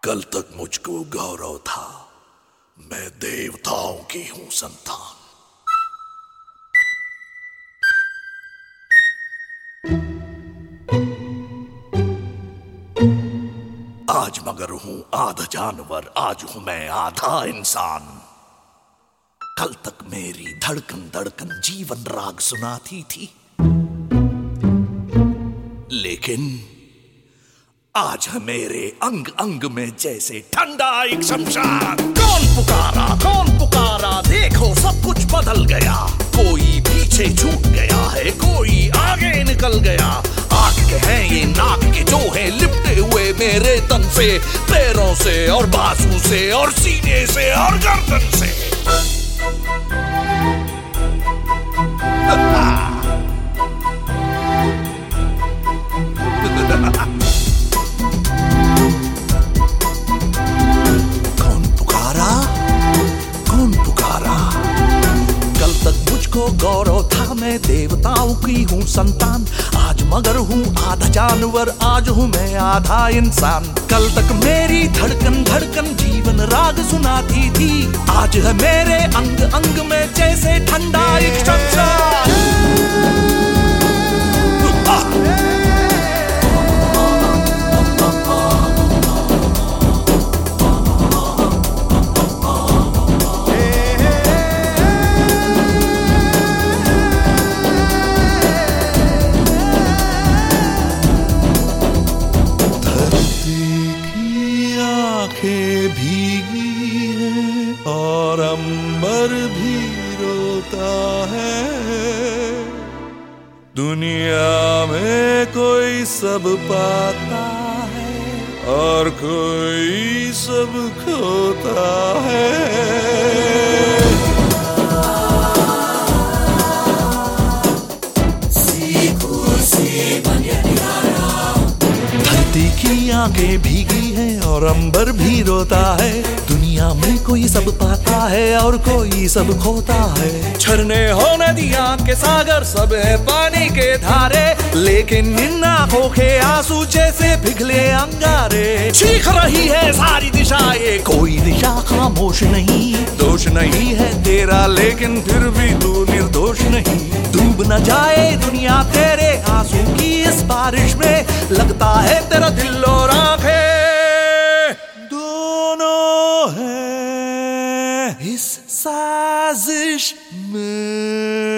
कल तक मुझको गौरव था मैं देवताओं की हूं संतान। आज मगर हूं आधा जानवर, आज हूं मैं आधा इंसान। कल तक मेरी धड़कन धड़कन जीवन राग सुनाती थी, लेकिन आज है मेरे अंग अंग में जैसे ठंडा एक शमशान। कौन पुकारा देखो सब कुछ बदल गया। कोई पीछे छूट गया है, कोई आगे निकल गया। आग के हैं ये नाक के जो है लिपटे हुए मेरे तन से, पैरों से और बाजू से और सीने से और गर्दन से। गौरव था मैं देवताओं की हूँ संतान। आज मगर हूँ आधा जानवर, आज हूँ मैं आधा इंसान। कल तक मेरी धड़कन धड़कन जीवन राग सुनाती थी, आज है मेरे अंग अंग में जैसे ठंडा एक शमशान। भीगी है और अंबर भी रोता है। दुनिया में कोई सब पाता है और कोई सब खोता है। धरती की आंखें भीगी है और अंबर भी रोता है। दुनिया में कोई सब पाता है और कोई सब खोता है। झरने हो नदियां के सागर सब है पानी के धारे, लेकिन इन आंखों के आंसू जैसे पिघले अंगारे। चीख रही है सारी दिशाएं, कोई दिशा खामोश नहीं। दोष नहीं है तेरा लेकिन फिर भी तू निर्दोष नहीं। डूब न जाए दुनिया तेरे आंसू की इस बारिश में, लगता है तेरा दिल और आंखें दोनों है इस साजिश में।